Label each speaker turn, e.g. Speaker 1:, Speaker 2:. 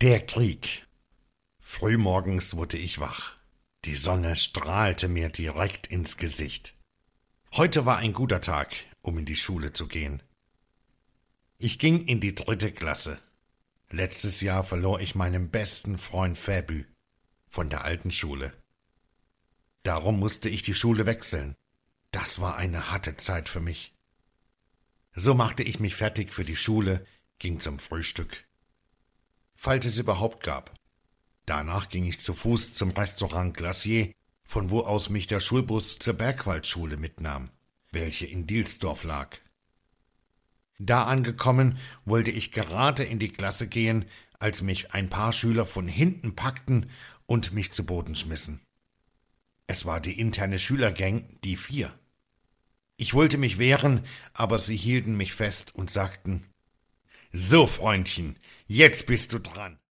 Speaker 1: Der Krieg. Frühmorgens wurde ich wach. Die Sonne strahlte mir direkt ins Gesicht. Heute war ein guter Tag, um in die Schule zu gehen. Ich ging in die 3. Klasse. Letztes Jahr verlor ich meinen besten Freund Fäbü von der alten Schule. Darum musste ich die Schule wechseln. Das war eine harte Zeit für mich. So machte ich mich fertig für die Schule, ging zum Frühstück, falls es überhaupt gab. Danach ging ich zu Fuß zum Restaurant Glacier, von wo aus mich der Schulbus zur Bergwaldschule mitnahm, welche in Dielsdorf lag. Da angekommen, wollte ich gerade in die Klasse gehen, als mich ein paar Schüler von hinten packten und mich zu Boden schmissen. Es war die interne Schülergang, die 4. Ich wollte mich wehren, aber sie hielten mich fest und sagten: »So, Freundchen, jetzt bist du dran.«